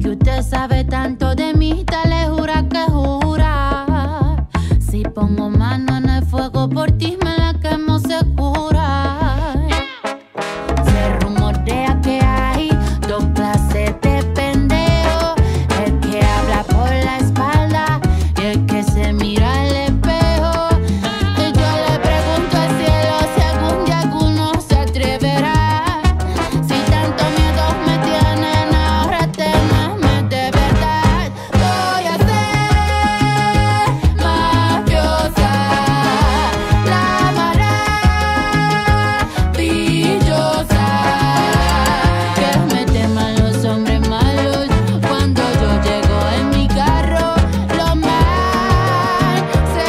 Si usted sabe tanto de mí, dale jura que jura. Si pongo mano en el fuego por ti, me la quemo segura. Se rumorea que hay dos clases de pendejo: el que habla por la espalda y el que se mira al espejo. Y yo le pregunto al cielo si algún día alguno se atreverá. Si tanto miedo me tienen, ahora temerme de verdad. Voy a ser mafiosa, la maravillosa, que me teman los hombres malos. Cuando yo llego en mi carro, los más se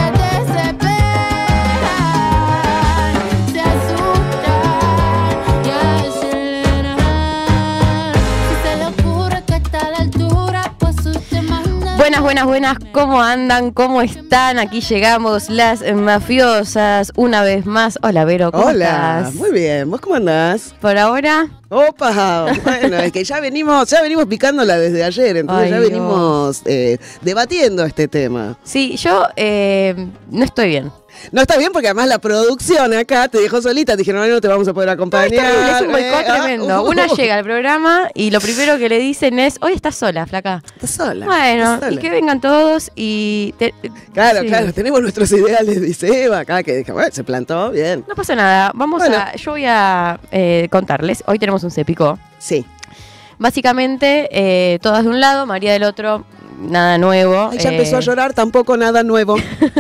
desesperan, se asustan y aceleran. Si se le ocurre que está a la altura, pues usted manda. Buenas, buenas, buenas, ¿cómo andan? ¿Cómo están? Aquí llegamos las mafiosas una vez más. Hola, Vero, ¿cómo Hola, estás? muy bien. ¿Vos cómo andás? Por ahora, Opa, bueno, es que ya venimos picándola desde ayer, entonces Ay, ya Dios. venimos debatiendo este tema. sí, yo no estoy bien. No está bien porque además la producción acá te dejó solita, te dijeron, no te vamos a poder acompañar. Es un boicot tremendo. Una llega al programa y lo primero que le dicen es: hoy estás sola, flaca. Estás sola. Bueno, estás y sola. que vengan todos y... Claro, sí. claro, tenemos nuestros ideales, dice Eva acá, que bueno, se plantó bien. No pasa nada, Bueno. yo voy a contarles. Hoy tenemos un Se Picó. Sí. Básicamente, todas de un lado, María del otro, nada nuevo. Ay, ya empezó a llorar, tampoco nada nuevo.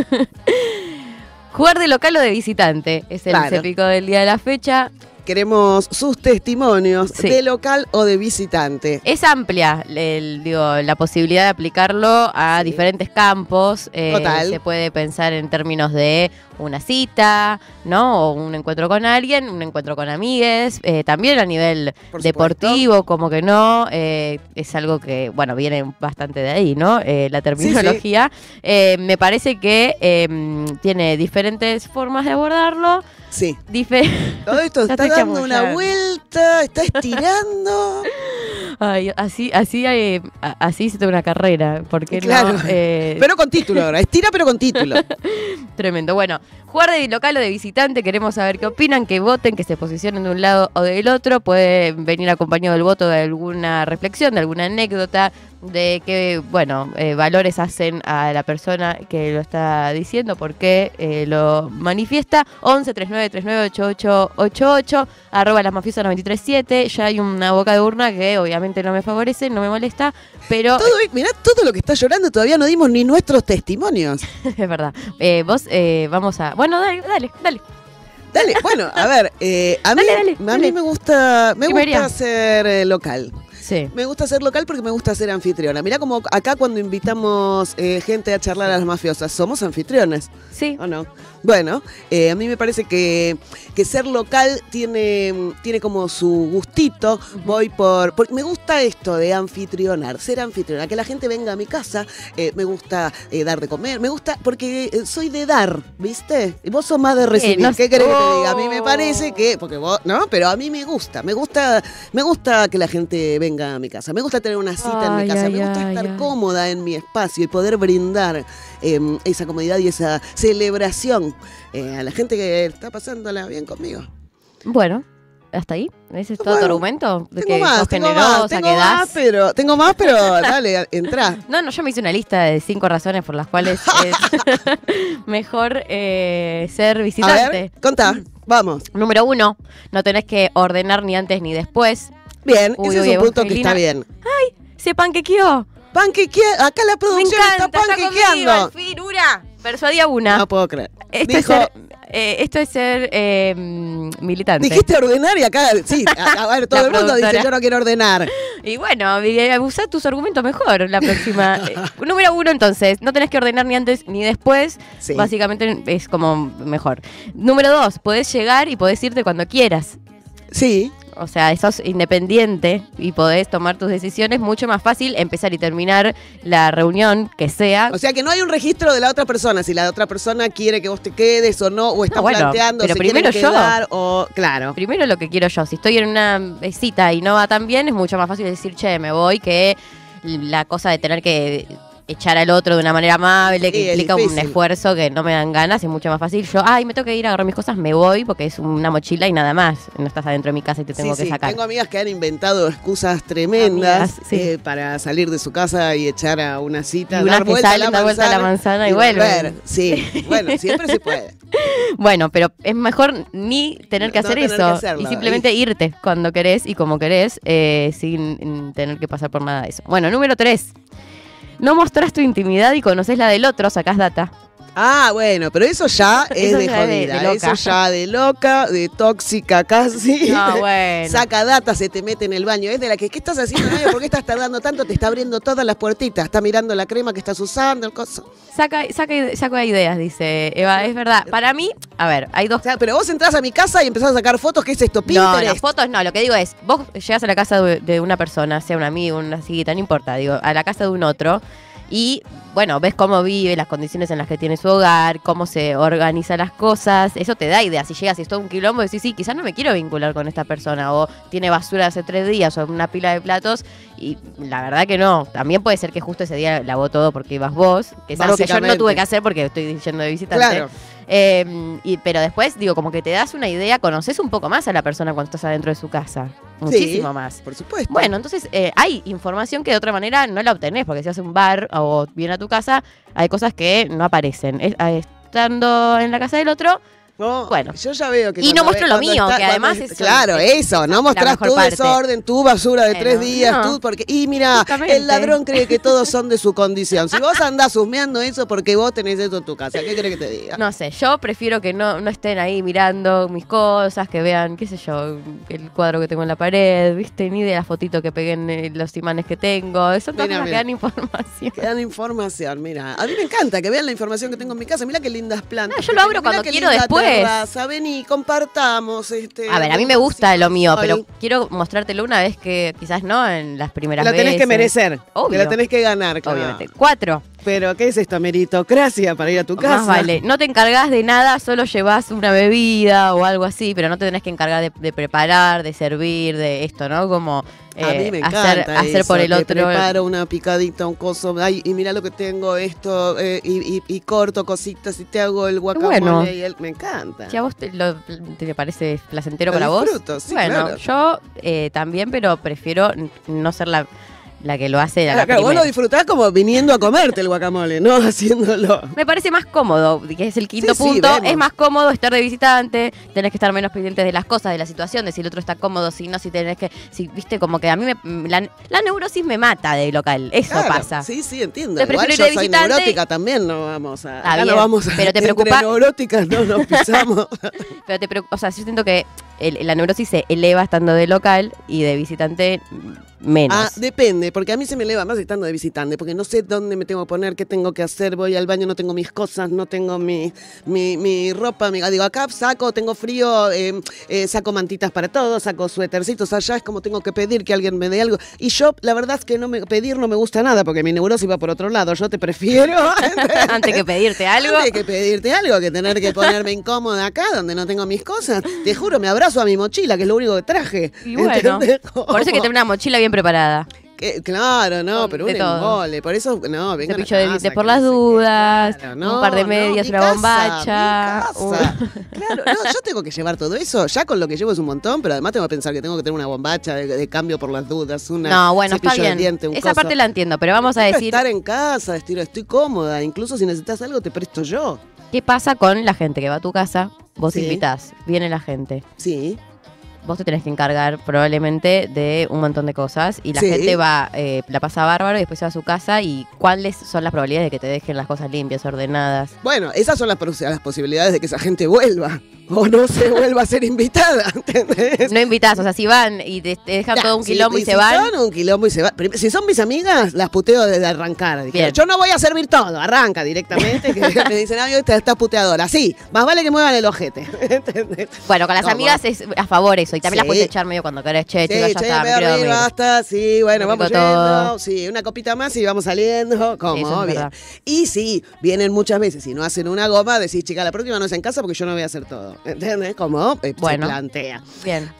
Jugar de local o de visitante es el Claro. Se Picó del día de la fecha. Queremos sus testimonios Sí. de local o de visitante. Es amplia la posibilidad de aplicarlo a Sí. diferentes campos. Total. Se puede pensar en términos de una cita, ¿no? O un encuentro con alguien, un encuentro con amigues. También a nivel Por deportivo, como que no. Es algo que, bueno, viene bastante de ahí, ¿no? La terminología. Me parece que tiene diferentes formas de abordarlo. Sí. Ya Todo esto está estoy dando una chamullando. vuelta, está estirando. Ay, así hice una carrera, ¿por qué Claro. no? Pero con título ahora, estira pero con título. Tremendo. Bueno, jugar de local o de visitante, queremos saber qué opinan, que voten, que se posicionen de un lado o del otro. Puede venir acompañado del voto de alguna reflexión, de alguna anécdota, de qué, bueno, valores hacen a la persona que lo está diciendo, por qué lo manifiesta. 11 39 39 8888, arroba las mafiosas 937. Ya hay una boca de urna que obviamente no me favorece, no me molesta, pero Mirá todo lo que está llorando, todavía no dimos ni nuestros testimonios. es verdad. Vos vamos a... Bueno, dale. Dale, bueno, a ver, a mí, Dale, a dale. mí me gusta Primería. ser local. Sí. Me gusta ser local porque me gusta ser anfitriona. Mirá como acá cuando invitamos gente a charlar a las mafiosas, somos anfitriones, Sí. ¿o no? Bueno, a mí me parece que ser local tiene como su gustito. Voy porque me gusta esto de anfitrionar, ser anfitriona, que la gente venga a mi casa. Me gusta dar de comer, me gusta porque soy de dar, ¿viste? Y vos sos más de recibir. no ¿Qué querés que te oh. diga? A mí me parece que, porque vos, ¿no? Pero a mí me gusta que la gente venga a mi casa. Me gusta tener una cita en mi Ay, casa, ay, me gusta ay, estar ay. cómoda en mi espacio y poder brindar esa comodidad y esa celebración a la gente que está pasándola bien conmigo. Bueno, hasta ahí. ¿Ese es todo tu Bueno, argumento? ¿De Tengo que más, sos tengo generosa, más, que tengo das? más, pero dale, entrá. No, yo me hice una lista de 5 razones por las cuales es mejor ser A visitante. ver, contá, vamos. Número 1, no tenés que ordenar ni antes ni después. Bien, Uy, ese uy, es un punto que Evangelina. está bien. Se panquequeó. Acá la Me producción encanta, está está conmigo, panquequeando. al fin, Ura. Persuadí a una. No puedo creer. Esto es ser militante. Dijiste ordenar y acá, sí, a ver, todo La el mundo dice productora. yo no quiero ordenar. Y bueno, usá tus argumentos mejor la próxima. Número 1, entonces, no tenés que ordenar ni antes ni después. Sí. Básicamente es como mejor. Número 2, podés llegar y podés irte cuando quieras. Sí, O sea, sos independiente y podés tomar tus decisiones. Mucho más fácil empezar y terminar la reunión que sea. o sea que no hay un registro de la otra persona, si la otra persona quiere que vos te quedes o no, o está No, bueno, planteando pero si primero quieren yo. quedar o claro. Primero lo que quiero yo. Si estoy en una cita y no va tan bien, es mucho más fácil decir, che, me voy, que la cosa de tener que echar al otro de una manera amable, que Sí, es implica un difícil. esfuerzo que no me dan ganas, es mucho más fácil. Yo, me tengo que ir a agarrar mis cosas, me voy, porque es una mochila y nada más. No estás adentro de mi casa y te tengo Sí, que sí, sacar. tengo amigas que han inventado excusas tremendas Amigas, sí. para salir de su casa y echar a una cita, Y unas dar que vuelta, salen, dar vuelta a la manzana y vuelven. volver. Sí, bueno, siempre se puede. Bueno, pero es mejor ni tener que No hacer tener eso que hacerlo. y simplemente irte cuando querés y como querés sin tener que pasar por nada de eso. Bueno, número 3. No mostrás tu intimidad y conoces la del otro, sacás data. Ah, bueno, pero eso ya es Eso de ya es de jodida. loca. Eso ya de loca, de tóxica casi. No, bueno. Saca data, se te mete en el baño. Es de la que, ¿qué estás haciendo? ¿Por qué estás tardando tanto? Te está abriendo todas las puertitas. Está mirando la crema que estás usando, el coso. Saca ideas, dice Eva. Es verdad. Para mí, a ver, hay dos. O sea, pero vos entrás a mi casa y empezás a sacar fotos. ¿Qué es esto? No, Pinterest. no, fotos no. Lo que digo es, vos llegás a la casa de una persona, sea un amigo, una cita, no importa, digo, a la casa de un otro y, bueno, ves cómo vive, las condiciones en las que tiene su hogar, cómo se organiza las cosas, eso te da ideas. Si llegas y es todo un quilombo, decís, sí, quizás no me quiero vincular con esta persona, o tiene basura hace 3 días, o una pila de platos, y la verdad que no. También puede ser que justo ese día lavó todo porque ibas vos, que es algo que yo no Básicamente. tuve que hacer porque estoy yendo de visitante. Claro. Pero después, digo, como que te das una idea, conoces un poco más a la persona cuando estás adentro de su casa. Muchísimo Sí, más. Por supuesto. Bueno, entonces hay información que de otra manera no la obtenés, porque si haces un bar o viene a tu casa, hay cosas que no aparecen. Estando en la casa del otro, No, bueno. yo ya veo que Y no cuando muestro lo cuando mío, que cuando además es- claro, es eso, no la mostrás mejor tu parte. desorden, tu basura de Bueno, 3 días, no. porque y mira, Justamente. el ladrón cree que todos son de su condición. Si vos andás husmeando eso porque vos tenés eso en tu casa, ¿qué querés que te diga? no sé, yo prefiero que no estén ahí mirando mis cosas, que vean, qué sé yo, el cuadro que tengo en la pared, ¿viste? Ni de la fotito que pegué en los imanes que tengo. Son todas Mira, cosas que mira. dan información. Que dan información, mira. A mí me encanta que vean la información que tengo en mi casa. Mira qué lindas plantas. No, yo lo abro Mirá cuando qué quiero linda después. terraza, vení, compartamos. A ver, a mí me gusta lo mío, pero quiero mostrártelo una vez que quizás no en las primeras La veces. tenés que merecer. Obvio. Te la tenés que ganar, claro. Obviamente. 4. Pero, ¿qué es esto, meritocracia para ir a tu casa? Más vale. No te encargas de nada, solo llevas una bebida o algo así, pero no te tenés que encargar de preparar, de servir, de esto, ¿no? Como A mí me encanta hacer eso, por el que otro. preparo una picadita, un coso, ay, y mira lo que tengo, esto, y corto cositas y te hago el guacamole. Bueno. Y me encanta. Si a vos te parece placentero Lo para disfruto, vos. sí, bueno, claro. yo también, pero prefiero no ser la que lo hace a la Claro, vos primera. lo disfrutás como viniendo a comerte el guacamole, no haciéndolo. Me parece más cómodo, que es el quinto Sí, sí, punto. vemos. Es más cómodo estar de visitante, tenés que estar menos pendientes de las cosas, de la situación, de si el otro está cómodo, si no, si tenés que. Si, viste, como que a mí la neurosis me mata de local. Eso Claro, pasa. Sí, sí, entiendo. Te Igual prefiero ir yo de soy visitante. neurótica también, no vamos a. Está Acá no bien, vamos a. pero te entre preocupa- neuróticas no nos pisamos. Pero o sea, yo siento que la neurosis se eleva estando de local y de visitante menos. Ah, depende, porque a mí se me eleva más estando de visitante, porque no sé dónde me tengo que poner, qué tengo que hacer, voy al baño, no tengo mis cosas, no tengo mi ropa, digo, acá saco, tengo frío, saco mantitas para todos, saco suétercitos, allá es como tengo que pedir que alguien me dé algo. Y yo, la verdad es que pedir no me gusta nada, porque mi neurosis va por otro lado, yo te prefiero... Antes que pedirte algo. Antes que pedirte algo, que tener que ponerme incómoda acá, donde no tengo mis cosas. Te juro, me abrazo a mi mochila, que es lo único que traje. Y bueno, ¿Entendés? por eso hay que tener una mochila bien preparada. Claro, no, Con pero de un todo. embole. Por eso, no, vengan Cepillo a de casa, dientes por que las no sé qué. dudas, Claro, un par de medias, mi una casa, bombacha. mi casa. Claro, no, yo tengo que llevar todo eso. Ya con lo que llevo es un montón, pero además tengo que pensar que tengo que tener una bombacha de cambio por las dudas, una No, bueno, está cepillo de bien. diente, un Esa coso. parte la entiendo, pero vamos a Quiero decir estar en casa, estoy cómoda. Incluso si necesitas algo, te presto yo. qué pasa con la gente que va a tu casa. Vos Sí. invitás, viene la gente. Sí. Vos te tenés que encargar probablemente de un montón de cosas y la Sí. gente va, la pasa bárbaro y después se va a su casa y cuáles son las probabilidades de que te dejen las cosas limpias, ordenadas. Bueno, esas son las posibilidades de que esa gente vuelva. O no se vuelva a ser invitada, ¿entendés? No invitás, o sea, si van y te dejan Ya, todo un si- quilombo y se si van. son un quilombo y se van. Si son mis amigas, las puteo desde arrancar. Dijeron, Bien. yo no voy a servir todo, arranca directamente. Que me dicen, ay, estás puteadora. Sí, más vale que muevan el ojete. ¿Entendés? Bueno, con las ¿Cómo? amigas es a favor eso. eso. Y también Sí. las puedes echar medio cuando querés, che, Sí, chicos, ya che, está, me me quiero dormí, dormir. basta, sí, bueno, Me vamos pico yendo, todo. sí, una copita más y vamos saliendo, como, Sí, eso es bien. verdad. Y sí, vienen muchas veces y no hacen una goma, decís, chica, la próxima no es en casa porque yo no voy a hacer todo, ¿entendés? Como Bueno. se plantea. Bien.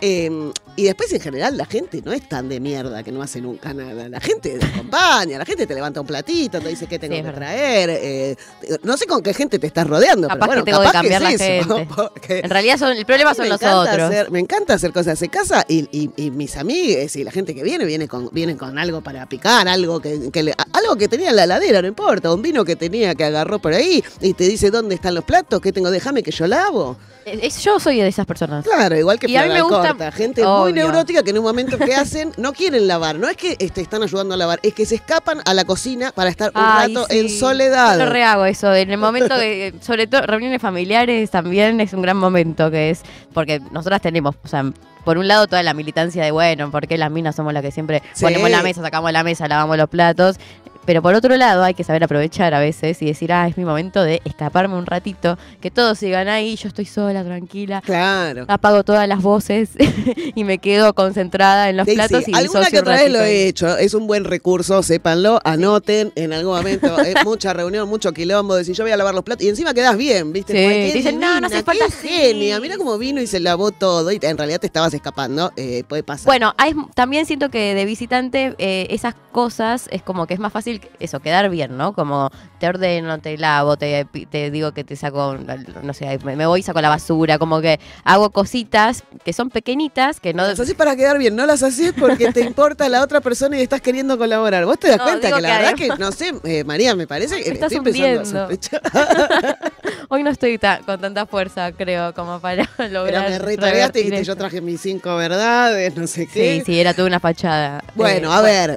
Y después, en general, la gente no es tan de mierda que no hace nunca nada. La gente te acompaña, la gente te levanta un platito, te dice qué tengo Sí, es que verdad. traer. No sé con qué gente te estás rodeando, Capaz pero bueno, que tengo que capaz cambiar es la eso, gente. porque En realidad el problema son me los encanta otros. me encanta hacer cosas en casa y mis amigues y la gente que vienen con algo para picar, algo algo que tenía en la heladera, no importa, un vino que tenía que agarró por ahí y te dice dónde están los platos, qué tengo, déjame que yo lavo. Yo soy de esas personas. Claro, igual que Y a mí me gusta- Corta, gente muy Obvio. neurótica que en un momento que hacen no quieren lavar, no es que están ayudando a lavar, es que se escapan a la cocina para estar un Ay, rato sí. en soledad. Yo lo rehago eso. En el momento que, sobre todo, reuniones familiares también es un gran momento que es, porque nosotras tenemos, o sea, por un lado toda la militancia de, bueno, porque las minas somos las que siempre Sí. ponemos la mesa, sacamos la mesa, lavamos los platos. Pero por otro lado hay que saber aprovechar a veces y decir, es mi momento de escaparme un ratito, que todos sigan ahí, yo estoy sola, tranquila. Claro. Apago todas las voces y me quedo concentrada en los Sí, platos sí. y Alguna disocio que un otra vez lo ratito. he hecho, es un buen recurso, sépanlo, anoten en algún momento, mucha reunión, mucho quilombo, decir yo voy a lavar los platos y encima quedás bien, ¿viste? Sí, Como, qué dicen, no, no hace divina, falta qué así. genia, mira cómo vino y se lavó todo y en realidad te estabas escapando, puede pasar. Bueno, también siento que de visitante esas cosas es como que es más fácil eso, quedar bien, ¿no? Como te ordeno, te lavo, te digo que te saco, no sé, me voy y saco la basura, como que hago cositas que son pequeñitas, que no... Las haces para quedar bien, no las haces porque te importa la otra persona y estás queriendo colaborar. ¿Vos te das No, cuenta digo que la que verdad además- que, no sé, María, me parece que Me estás estoy empezando a hundiendo. sospechar? Hoy no estoy con tanta fuerza, creo, como para Pero lograr me retardaste y revertir dijiste, esto. yo traje mis 5 verdades, no sé qué. Sí, sí, era toda una fachada. Bueno, a ver,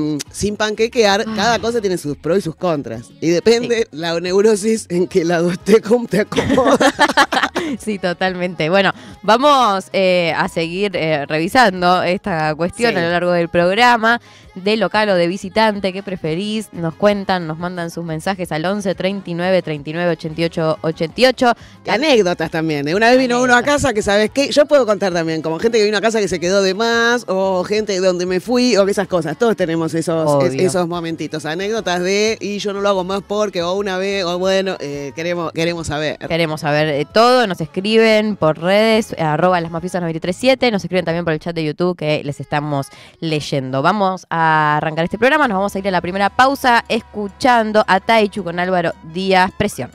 sin panquequear, cada cosa tiene sus pros y sus contras. Y depende la neurosis en qué lado cómo te acomoda. Sí, totalmente. Bueno, vamos a seguir revisando esta cuestión Sí. a lo largo del programa, de local o de visitante, ¿qué preferís? Nos cuentan, nos mandan sus mensajes al 11 39 39 88 88. Anécdotas también. Una vez vino uno a casa que, ¿sabes qué? Yo puedo contar también, como gente que vino a casa que se quedó de más, o gente donde me fui, o esas cosas. Todos tenemos Obvio. esos momentitos. Anécdotas de, y yo no lo hago más porque, o una vez, o bueno, queremos saber. Queremos saber todo, nos escriben por redes, @lasmafiosas937, nos escriben también por el chat de YouTube que les estamos leyendo. Vamos a arrancar este programa, nos vamos a ir a la primera pausa escuchando a Taichu con Álvaro Díaz, Presión.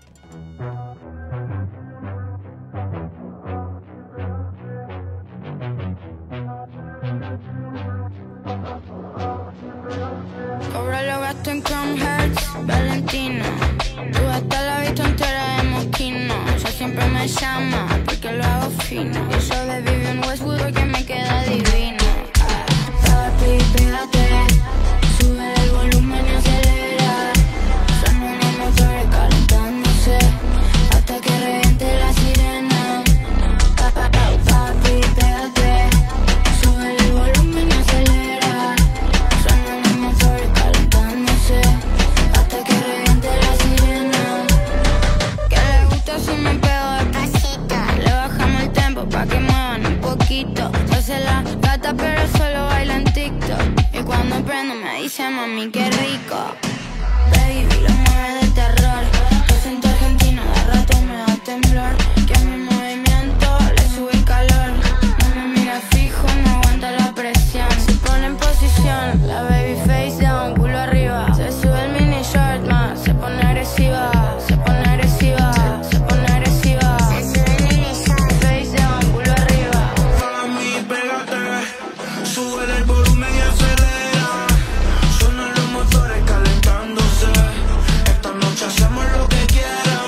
Cobro los gastos en Chrome Hearts, Valentino. Tú hasta la vista entera de Moschino. Ella siempre me llama porque lo hago fino. Yo soy de Vivian Westwood porque me queda divino. Papi, pégate, sube el volumen y acelera. Son unos motores calentándose hasta que reviente la sirena. Papi, pégate, sube el volumen y acelera. Son unos motores calentándose hasta que reviente la sirena. Que le gusta si me pego despacito. Le bajamos el tempo pa' que muevan un poquito. Se hace la gata pero solo baila en TikTok. Y cuando prendo me dice mami qué rico. Baby lo mueve de terror. Acento argentino de rato me da temblor. Que a mi movimiento le sube el calor. No me mira fijo, no aguanta la presión. Se pone en posición, la baby face down, culo arriba. Se sube el mini short más, se pone agresiva. Se pone agresiva, se pone agresiva. Se sube el mini short, face down, culo arriba. Mami, pégate, sube el volumen y acelera. Suenan los motores calentándose. Esta noche hacemos lo que quieras.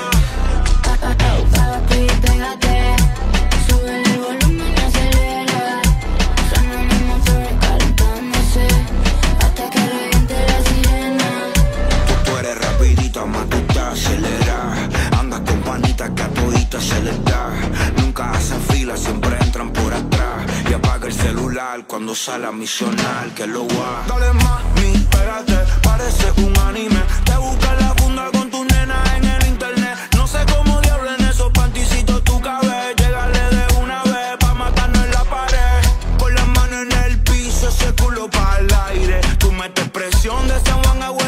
Papi, pégate, sube el volumen y acelera. Suenan los motores calentándose hasta que reviente la sirena. Tú eres rapidita, más tú te aceleras. Andas con panitas que a toditas se les da. Nunca hacen fila, siempre entran por atrás. Y apaga el celular cuando sale a misionar. Que lo va. Dale mami, espérate, parece un anime. Te buscas la funda con tu nena en el internet. No sé cómo diablo en esos panticitos tú cabes. Llegale de una vez pa' matarnos en la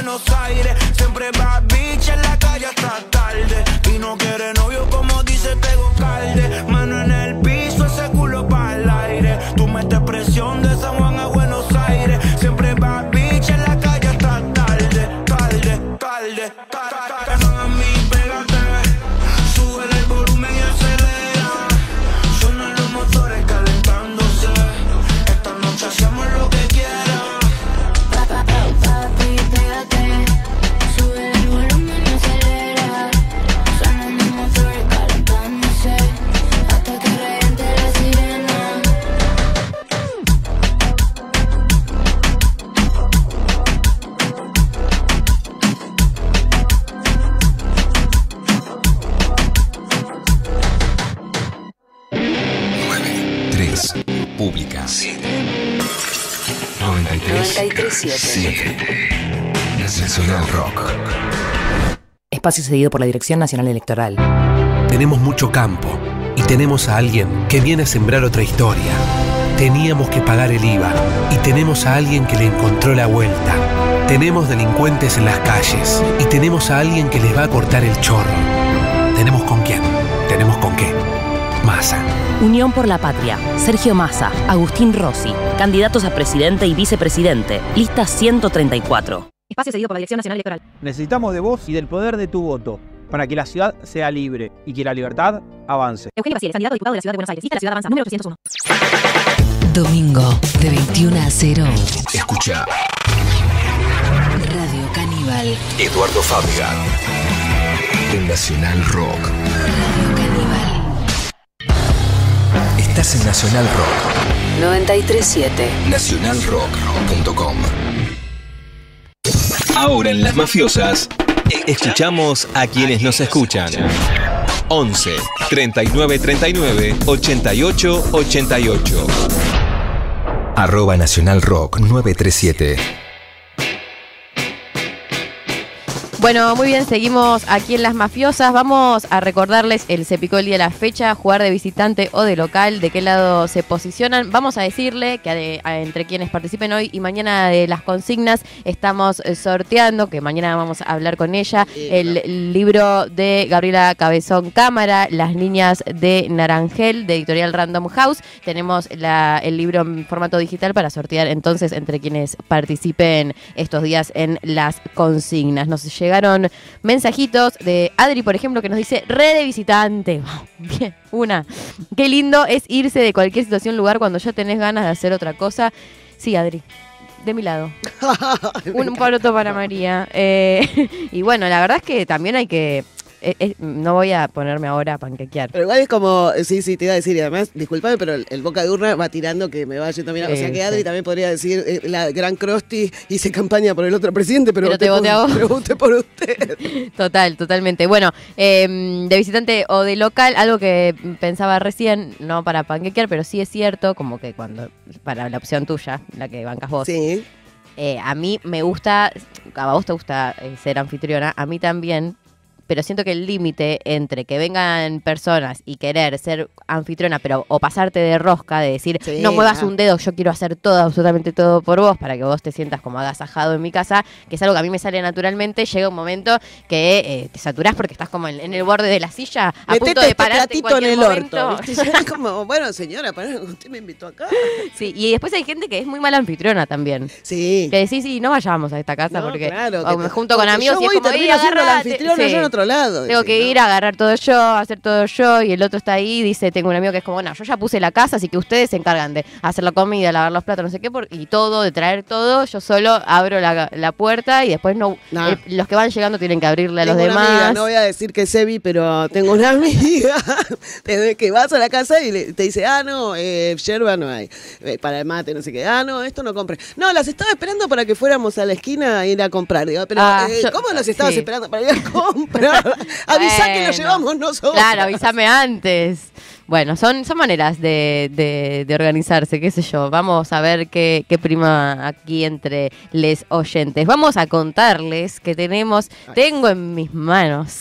Buenos Aires. Siempre va bitch en la calle hasta tarde. Y no quiere novio como dice Tego Calde. Mano en el piso, ese culo para el aire. Tú metes presión de San Juan a Buenos Aires. Siempre va bitch en la calle hasta tarde. Mami, pégate. Sube el volumen y acelera. Suenan los motores calentándose. Esta noche hacemos lo que quieras. Papi, pégate. Sube el volumen y acelera. Suenan los motores calentándose. Hasta que reviente la sirena. Pública 93.7 Nacional Rock. Espacio cedido por la Dirección Nacional Electoral. Tenemos mucho campo y tenemos a alguien que viene a sembrar otra historia. Teníamos que pagar el IVA y tenemos a alguien que le encontró la vuelta. Tenemos delincuentes en las calles y tenemos a alguien que les va a cortar el chorro. ¿Tenemos con quién? ¿Tenemos con qué? Massa. Unión por la Patria. Sergio Massa, Agustín Rossi. Candidatos a presidente y vicepresidente. Lista 134. Espacio cedido por la Dirección Nacional Electoral. Necesitamos de vos y del poder de tu voto para que la ciudad sea libre y que la libertad avance. Eugenio Basile, candidato a diputado de la Ciudad de Buenos Aires. Lista La Ciudad Avanza, número 801. Domingo, de 21 a 0. Escucha Radio Caníbal. Eduardo Fábrega en Nacional Rock. Radio Caníbal. Estás en Nacional Rock. 93.7. Nacionalrock.com. Ahora en Las Mafiosas, escuchamos a quienes nos escuchan. 11 39 39 88 88. @Nacional Rock 937. Bueno, muy bien, seguimos aquí en Las Mafiosas. Vamos a recordarles Se picó el día de la fecha, jugar de visitante o de local, de qué lado se posicionan. Vamos a decirle que entre quienes participen hoy y mañana de las consignas estamos sorteando, que mañana vamos a hablar con ella, el libro de Gabriela Cabezón Cámara, Las niñas de Narangel, de Editorial Random House. Tenemos el libro en formato digital para sortear entonces entre quienes participen estos días en las consignas. Nos llegaron mensajitos de Adri, por ejemplo, que nos dice: re de visitante. Bien, qué lindo es irse de cualquier situación, lugar, cuando ya tenés ganas de hacer otra cosa. Sí, Adri, de mi lado. Un poroto para María. Y bueno, la verdad es que también hay que... no voy a ponerme ahora a panquequear. Pero igual es como, sí, te iba a decir, y además, disculpame, pero el boca de urna va tirando que me va yendo a mirar. O sea que Adri también podría decir, la gran Crosti hice campaña por el otro presidente, pero te voté a vos. Pregunté por usted. Totalmente. Bueno, de visitante o de local, algo que pensaba recién, no para panquequear, pero sí es cierto, como que cuando, para la opción tuya, la que bancas vos. Sí. A mí me gusta, a vos te gusta ser anfitriona, a mí también. Pero siento que el límite entre que vengan personas y querer ser anfitriona, o pasarte de rosca, de decir, sí, no muevas un dedo, yo quiero hacer todo, absolutamente todo por vos, para que vos te sientas como agasajado en mi casa, que es algo que a mí me sale naturalmente, llega un momento que te saturás porque estás como en el borde de la silla, a punto de pararte en cualquier momento. Es como, bueno, señora, usted me invitó acá. Sí, y después hay gente que es muy mala anfitriona también. Sí. Que decís, sí, no vayamos a esta casa porque me junto con amigos y es como, la anfitriona, yo no otro lado. Tengo que ir a agarrar todo yo, hacer todo yo, y el otro está ahí y dice, tengo un amigo que es como, no, yo ya puse la casa, así que ustedes se encargan de hacer la comida, lavar los platos, no sé qué, y todo, de traer todo, yo solo abro la puerta y después los que van llegando tienen que abrirle a los demás. Amiga, no voy a decir que es Evi, pero tengo una amiga desde que vas a la casa y te dice, yerba no hay, para el mate, no sé qué, no, esto no compré. No, las estaba esperando para que fuéramos a la esquina a ir a comprar. Digo, pero ¿cómo las estabas esperando para ir a comprar? Avisá que lo llevamos nosotros. Claro, avísame antes. Bueno, son maneras de organizarse, qué sé yo. Vamos a ver qué prima aquí entre les oyentes. Vamos a contarles que tengo en mis manos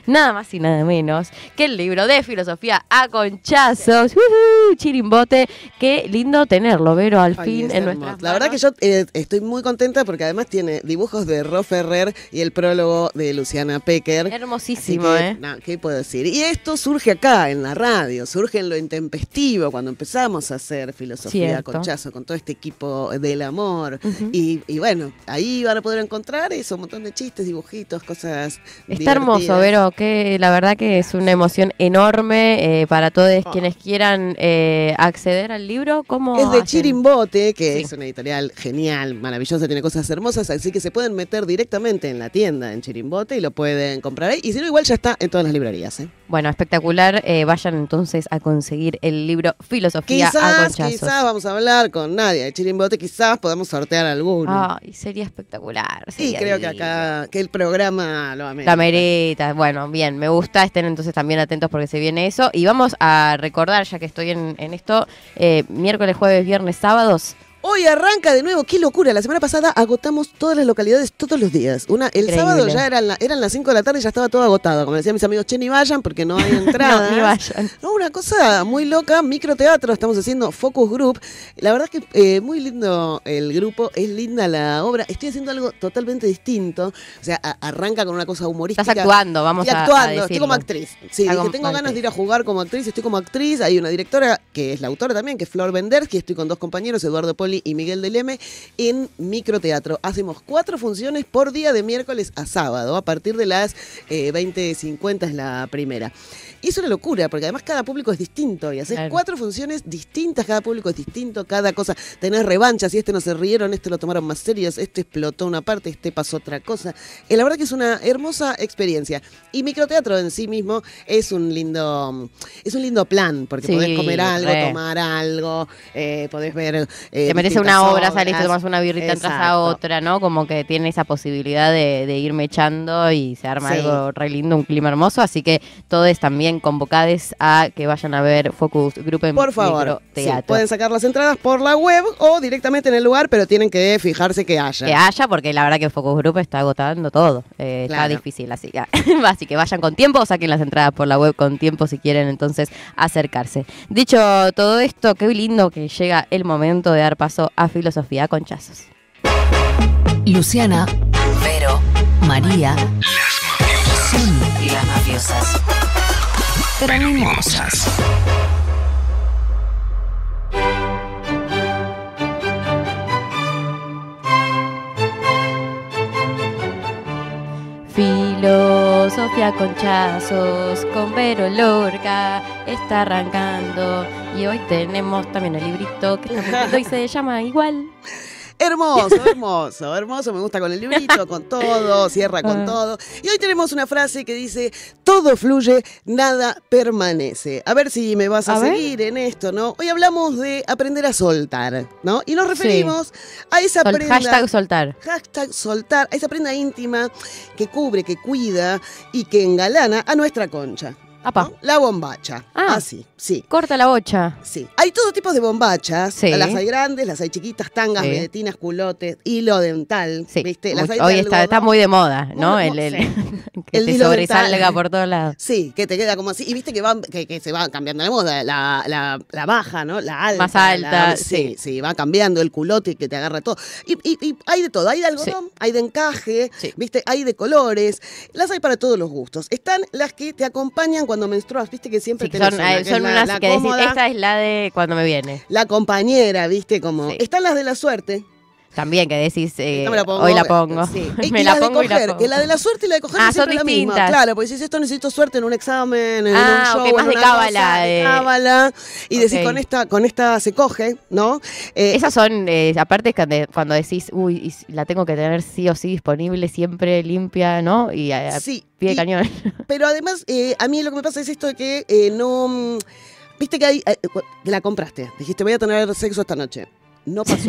nada más y nada menos que el libro de filosofía a conchazos. Chirimbote, qué lindo tenerlo, Vero, al fin en nuestras La verdad que yo estoy muy contenta porque además tiene dibujos de Ro Ferrer y el prólogo de Luciana Pecker. Hermosísimo, No, ¿qué puedo decir? Y esto surge acá, en la radio, surge en lo intempestivo, cuando empezamos a hacer filosofía a conchazo, con todo este equipo del amor. Y bueno, ahí van a poder encontrar eso, un montón de chistes, dibujitos, cosas Está hermoso, Vero, que la verdad que es una emoción enorme para todos quienes quieran acceder al libro. ¿Cómo es de hacen? Chirimbote, que es una editorial genial, maravillosa, tiene cosas hermosas, así que se pueden meter directamente en la tienda en Chirimbote y lo pueden comprar ahí. Y si no, igual ya está en todas las librerías. Bueno, espectacular. Vayan entonces a conseguir el libro Filosofía a conchazos. Quizás vamos a hablar con Nadia de Chirimbote, quizás podamos sortear alguno. Ay, sería espectacular. Sí, creo que acá, que el programa lo amerita. La merita. Bueno, bien, me gusta. Estén entonces también atentos porque se viene eso. Y vamos a recordar, ya que estoy en esto, miércoles, jueves, viernes, sábados. Hoy arranca de nuevo, qué locura. La semana pasada agotamos todas las localidades todos los días. El Increíble. sábado ya eran las 5 de la tarde y ya estaba todo agotado. Como decían mis amigos, che, ni vayan porque no hay entradas. No, ni vayan. No, una cosa muy loca, microteatro, estamos haciendo Focus Group. La verdad que muy lindo el grupo, es linda la obra. Estoy haciendo algo totalmente distinto. O sea, arranca con una cosa humorística. Estás actuando, vamos a decirlo. Estoy como actriz. Sí, dije, tengo ganas de ir a jugar como actriz, estoy como actriz. Hay una directora que es la autora también, que es Flor Bendersky. Estoy con dos compañeros, Eduardo Poli y Miguel del M, en microteatro. Hacemos 4 funciones por día de miércoles a sábado, a partir de las 20:50 es la primera. Y es una locura, porque además cada público es distinto y haces 4 funciones distintas, cada público es distinto, cada cosa, tenés revanchas, y no se rieron, lo tomaron más serios, explotó una parte, pasó otra cosa. La verdad que es una hermosa experiencia. Y microteatro en sí mismo es un lindo plan, porque podés comer algo, tomar algo, podés ver... te metes una obra, salís, te tomas una birrita, entras a otra, ¿no? Como que tiene esa posibilidad de irme echando y se arma algo re lindo, un clima hermoso, así que todos también convocades a que vayan a ver Focus Group en microteatro. Pueden sacar las entradas por la web o directamente en el lugar, pero tienen que fijarse que haya. Que haya, porque la verdad que Focus Group está agotando todo. Está difícil, así que vayan con tiempo o saquen las entradas por la web con tiempo si quieren entonces acercarse. Dicho todo esto, qué lindo que llega el momento de dar paso a Filosofía a conchazos. Luciana, Vero, María, son las mafiosas. Pero mimosas. Filosofía a conchazos con Vero Lorca está arrancando y hoy tenemos también el librito que está muy lindo y se llama igual. Hermoso, me gusta con el librito, con todo, cierra con todo. Y hoy tenemos una frase que dice, todo fluye, nada permanece. A ver si me vas a seguir en esto, ¿no? Hoy hablamos de aprender a soltar, ¿no? Y nos referimos a esa prenda... Hashtag soltar. Hashtag soltar, a esa prenda íntima que cubre, que cuida y que engalana a nuestra concha. ¿No? La bombacha. Así, sí. Corta la bocha. Sí. Hay todo tipo de bombachas. Las hay grandes, las hay chiquitas, tangas, vedetinas, culotes, hilo dental. ¿Viste? Las hay hoy está muy de moda, ¿no? Que te sobresalga dental por todos lados. Sí, que te queda como así. Y viste que se va cambiando la moda. La baja, ¿no? La alta. Más alta. Sí, va cambiando el culote que te agarra todo. Y hay de todo. Hay de algodón, hay de encaje, ¿viste? Hay de colores. Las hay para todos los gustos. Están las que te acompañan cuando menstruas, viste que siempre son unas que decís, esta es la de cuando me viene. La compañera, viste, como... Están las de la suerte. También que decís, hoy la pongo. Sí. Me la la pongo de coger, y la pongo. que la de la suerte y la de coger es siempre son la misma. distintas. Claro, porque si esto necesito suerte en un examen, en un show, más en de una cábala. cábala. Y decís, con esta se coge, ¿no? Esas son, aparte cuando decís, uy, la tengo que tener sí o sí disponible, siempre limpia, ¿no? Y pie de cañón. Pero además, a mí lo que me pasa es esto de que no... Viste que la compraste, dijiste, voy a tener sexo esta noche. No pasó.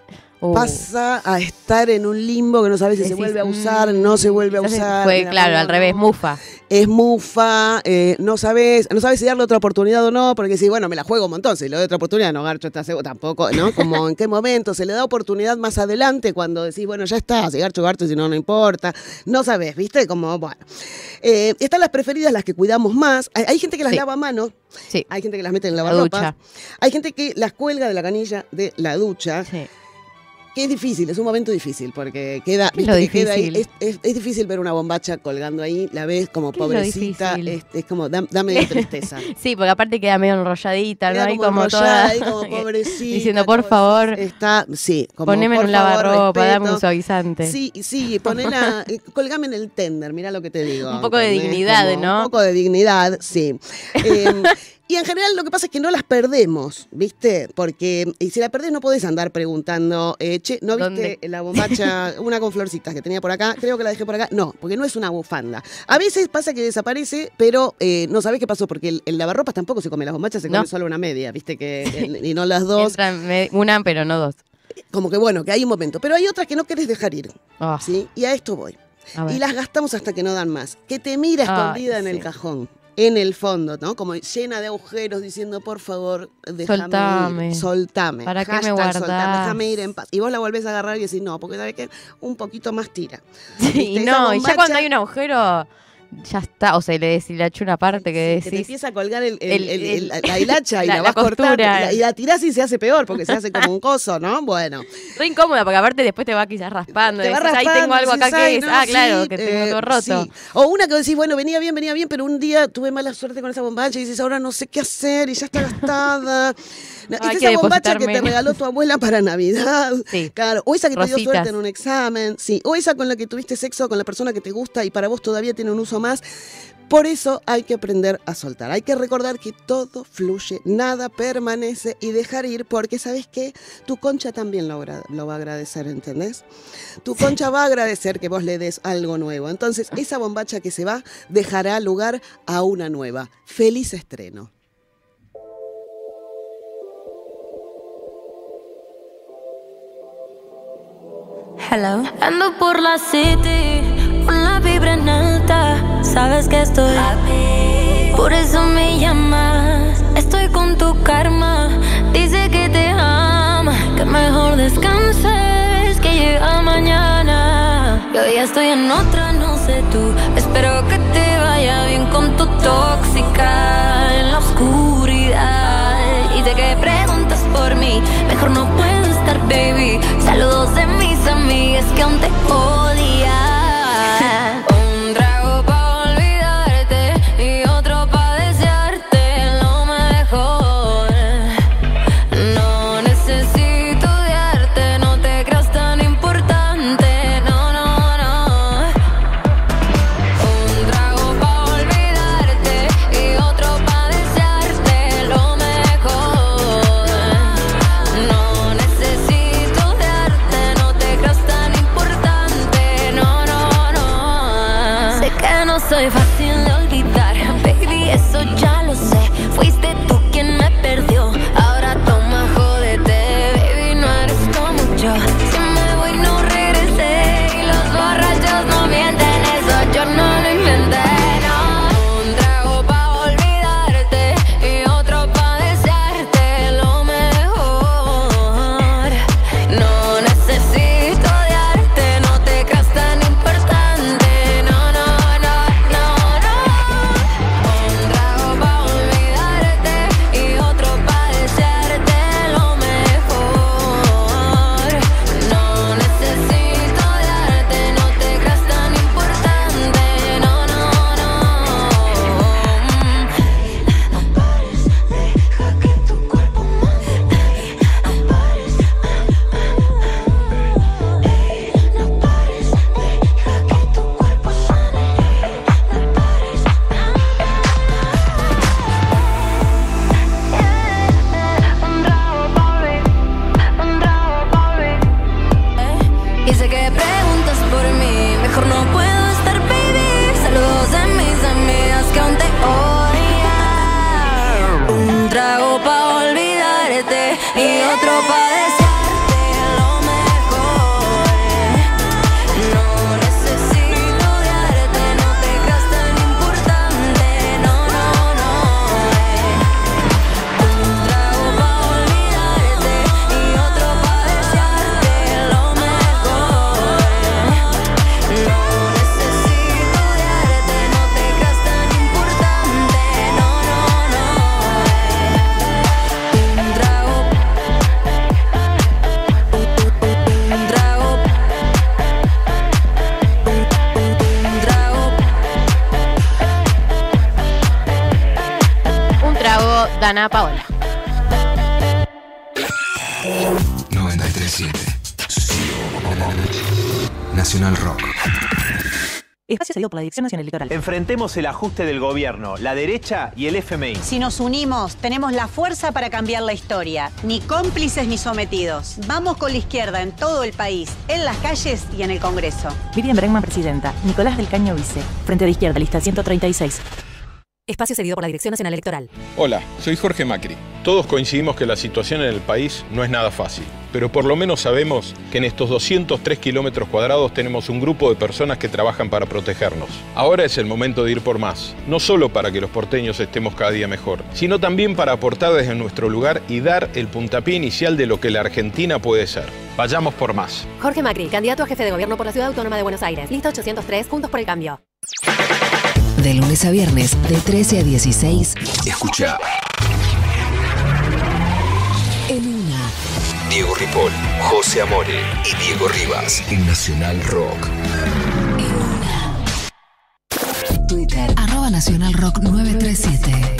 pasa a estar en un limbo que no sabes si se vuelve a usar, no se vuelve a usar. Fue, claro, al revés, mufa. Es mufa, no sabes si darle otra oportunidad o no, porque si, bueno, me la juego un montón, si le doy otra oportunidad, no, Garcho, tampoco, ¿no? Como en qué momento, se le da oportunidad más adelante cuando decís, bueno, ya está, si Garcho, si no importa, no sabes, ¿viste? Como, bueno. Están las preferidas, las que cuidamos más. Hay gente que las lava a mano, hay gente que las mete en la lavarropa, hay gente que las cuelga de la canilla de la ducha. Sí. Que es difícil, es un momento difícil, porque queda ahí, es difícil ver una bombacha colgando ahí, la ves como pobrecita, es como, da medio tristeza. Sí, porque aparte queda medio enrolladita, queda ¿no? Como enrollada, ahí como pobrecita. Diciendo, por favor, como, poneme en un lavarropa, dame un suavizante. Sí, colgame en el tender, mirá lo que te digo. Un poco de dignidad, como, ¿no? Un poco de dignidad, sí. Y en general lo que pasa es que no las perdemos, ¿viste? Porque si la perdés no podés andar preguntando, che, ¿no viste la bombacha, una con florcitas que tenía por acá? Creo que la dejé por acá. No, porque no es una bufanda. A veces pasa que desaparece, pero no sabés qué pasó, porque el lavarropas tampoco se come, las bombachas se come solo una media, ¿viste? Y no las dos. Entran una, pero no dos. Como que bueno, que hay un momento. Pero hay otras que no querés dejar ir, ¿sí? Y a esto voy. Y las gastamos hasta que no dan más. Que te mira escondida en el cajón. En el fondo, ¿no? Como llena de agujeros diciendo, por favor, déjame ir, soltame. ¿Para qué me guardás? Déjame ir en paz. Y vos la volvés a agarrar y decís, no, porque sabés que un poquito más tira. Sí, no, y ya cuando hay un agujero, ya está. O sea, le echó una parte que decís. Que te empieza a colgar la hilacha y la vas cortando. Y la tirás y se hace peor, porque se hace como un coso, ¿no? Bueno. Re incómoda, porque aparte después te va quizás raspando. Te va raspando, ahí tengo algo acá que es. No, claro, que tengo todo roto. Sí. O una que decís, bueno, venía bien, pero un día tuve mala suerte con esa bombacha y dices, ahora no sé qué hacer y ya está gastada. Es esa bombacha que te regaló tu abuela para Navidad. Sí. Claro. O esa que te dio suerte en un examen. Sí. O esa con la que tuviste sexo con la persona que te gusta y para vos todavía tiene un uso más. Por eso hay que aprender a soltar. Hay que recordar que todo fluye, nada permanece y dejar ir, porque ¿sabes qué? Tu concha también lo va a agradecer, ¿entendés? Tu concha va a agradecer que vos le des algo nuevo. Entonces, esa bombacha que se va dejará lugar a una nueva. ¡Feliz estreno! Hello. Ando por la city, con la vibra en alta. Sabes que estoy happy, por eso me llamas. Estoy con tu karma, dice que te ama, que mejor descanses, que llega mañana. Yo ya estoy en otra, no sé tú. Espero que te vaya bien con tu tóxica en la oscuridad. Y de que preguntas por mí, mejor no puedo estar, baby. Saludos de mis amigas que aún te odian. Un trago pa' olvidarte y otro pa' desearte lo mejor. No necesito odiarte, no te creas tan importante. No, no, no. Un trago pa' olvidarte y otro pa' desearte lo mejor. No necesito odiarte, no te creas tan importante. No, no, no. Sé que no soy fácil de olvidar, baby, eso ya lo sé. Fuiste tú quien me perdió, ahora toma, jódete, baby, no eres como yo. Si me voy no regresé y los borrachos no mienten, eso yo no lo inventé, no. Un trago pa' olvidarte y otro pa' desearte lo mejor. No necesito odiarte, no te creas tan importante. No, no, no, no, no. Un trago pa' olvidarte Dana Paola. 93.7 Nacional Rock. Espacio cedido por la Dirección Nacional Electoral. Enfrentemos el ajuste del gobierno, la derecha y el FMI. Si nos unimos, tenemos la fuerza para cambiar la historia. Ni cómplices ni sometidos. Vamos con la izquierda en todo el país, en las calles y en el Congreso. Miriam Bregman, presidenta. Nicolás del Caño, vice. Frente de Izquierda, lista 136. Espacio cedido por la Dirección Nacional Electoral. Hola, soy Jorge Macri. Todos coincidimos que la situación en el país no es nada fácil, pero por lo menos sabemos que en estos 203 kilómetros cuadrados tenemos un grupo de personas que trabajan para protegernos. Ahora es el momento de ir por más, no solo para que los porteños estemos cada día mejor, sino también para aportar desde nuestro lugar y dar el puntapié inicial de lo que la Argentina puede ser. Vayamos por más. Jorge Macri, candidato a jefe de gobierno por la Ciudad Autónoma de Buenos Aires. Lista 803, Juntos por el Cambio. De lunes a viernes, de 13 a 16. Escucha. En una. Diego Ripoll, José Amore y Diego Rivas en Nacional Rock. En una. Twitter, @Nacional Rock 937.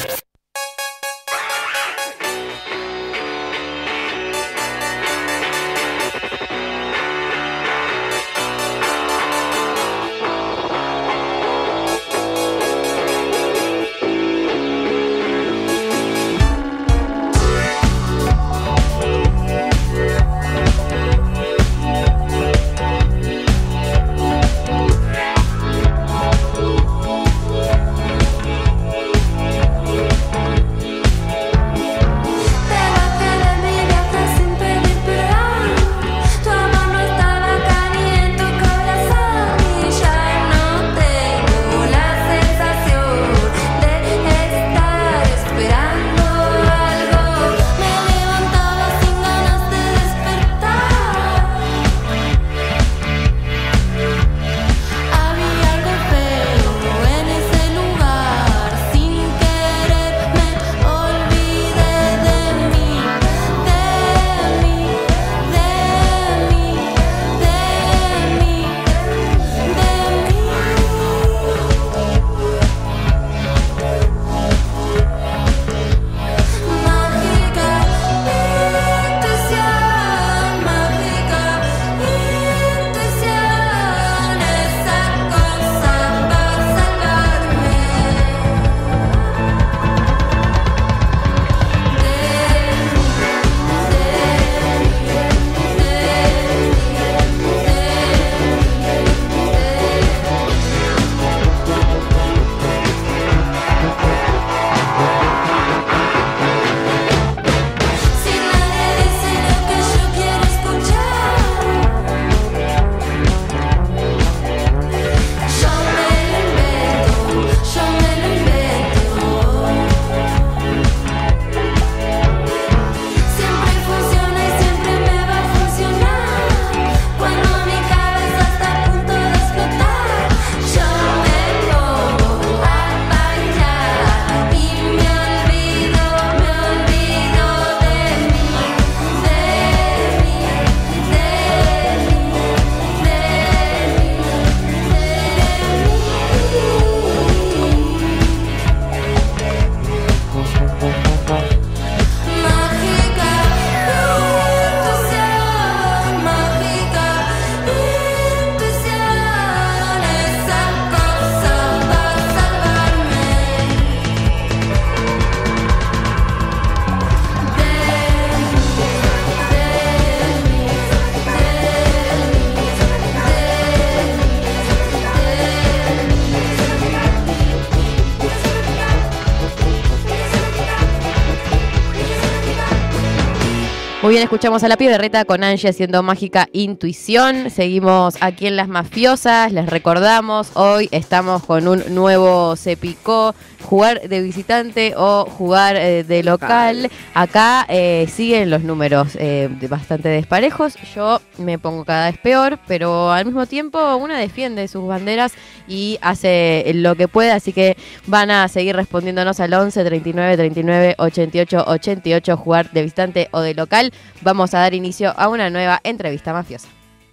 Muy bien, escuchamos a La Piedra Reta con Angie haciendo Mágica Intuición. Seguimos aquí en Las Mafiosas, les recordamos, hoy estamos con un nuevo Se Picó, jugar de visitante o jugar de local. Acá siguen los números bastante desparejos, yo me pongo cada vez peor, pero al mismo tiempo una defiende sus banderas y hace lo que puede, así que van a seguir respondiéndonos al 11 39 39 88 88, jugar de visitante o de local. Vamos a dar inicio a una nueva entrevista mafiosa.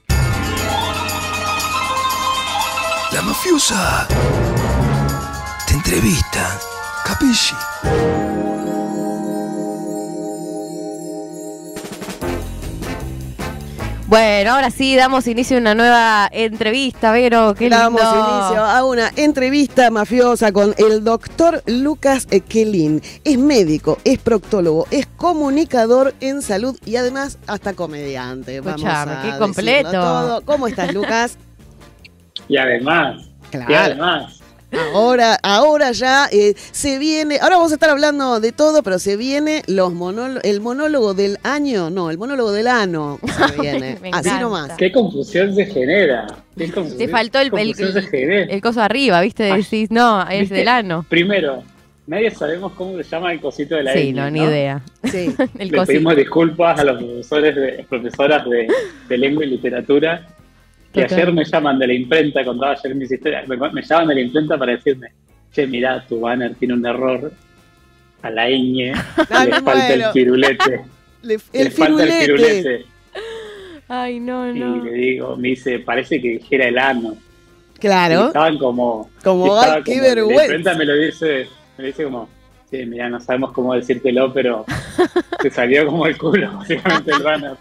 La mafiosa te entrevista, capisci? Bueno, ahora sí, damos inicio a una nueva entrevista, Vero, qué lindo. Damos inicio a una entrevista mafiosa con el doctor Lucas Quellín. Es médico, es proctólogo, es comunicador en salud y además hasta comediante. Escuchame, Vamos a qué completo. todo. ¿Cómo estás, Lucas? Y además, Ahora ya se viene, ahora vamos a estar hablando de todo, pero se viene el monólogo del año, no, el monólogo del ano se viene, así nomás. Qué confusión se genera. Te faltó el coso arriba, ¿viste? Decís, no, es del ano. Primero, nadie sabemos cómo se llama el cosito de la Sí, etnia, no, ni idea. Sí. El Le pedimos disculpas a los profesoras de lengua y literatura. Que ayer me llaman de la imprenta, contaba ayer mis historias, me llaman de la imprenta para decirme, che, mirá, tu banner tiene un error a la ñ, le falta el firulete. Le falta el firulete. Ay, no. Y le digo, me dice, parece que dijera el ano. Claro. Y estaban como ay, qué vergüenza. La imprenta me dice como, sí, mirá, no sabemos cómo decírtelo, pero te salió como el culo, básicamente el banner.